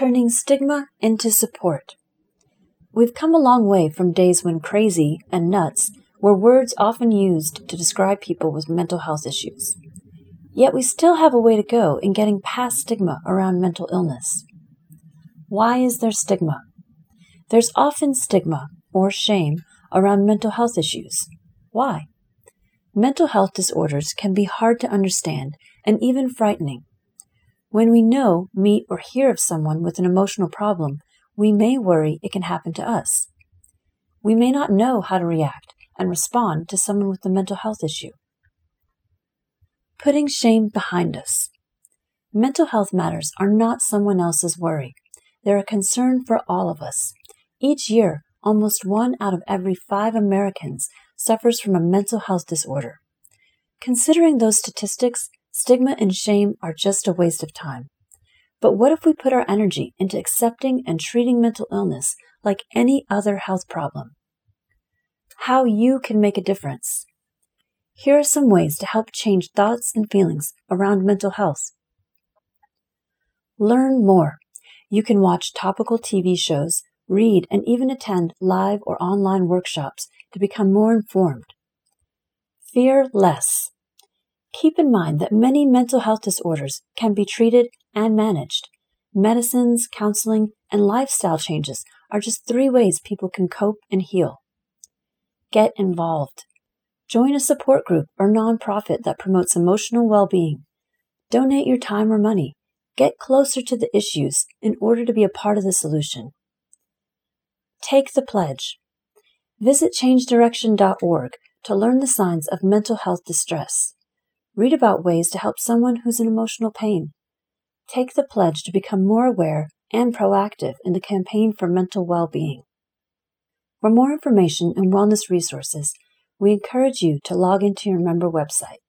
Turning stigma into support. We've come a long way from days when crazy and nuts were words often used to describe people with mental health issues. Yet we still have a way to go in getting past stigma around mental illness. Why is there stigma? There's often stigma or shame around mental health issues. Why? Mental health disorders can be hard to understand and even frightening. When we know, meet, or hear of someone with an emotional problem, we may worry it can happen to us. We may not know how to react and respond to someone with a mental health issue. Putting shame behind us. Mental health matters are not someone else's worry. They're a concern for all of us. Each year, almost 1 out of every 5 Americans suffers from a mental health disorder. Considering those statistics, stigma and shame are just a waste of time. But what if we put our energy into accepting and treating mental illness like any other health problem? How you can make a difference. Here are some ways to help change thoughts and feelings around mental health. Learn more. You can watch topical TV shows, read, and even attend live or online workshops to become more informed. Fear less. Keep in mind that many mental health disorders can be treated and managed. Medicines, counseling, and lifestyle changes are just 3 ways people can cope and heal. Get involved. Join a support group or nonprofit that promotes emotional well-being. Donate your time or money. Get closer to the issues in order to be a part of the solution. Take the pledge. Visit changedirection.org to learn the signs of mental health distress. Read about ways to help someone who's in emotional pain. Take the pledge to become more aware and proactive in the campaign for mental well-being. For more information and wellness resources, we encourage you to log into your member website.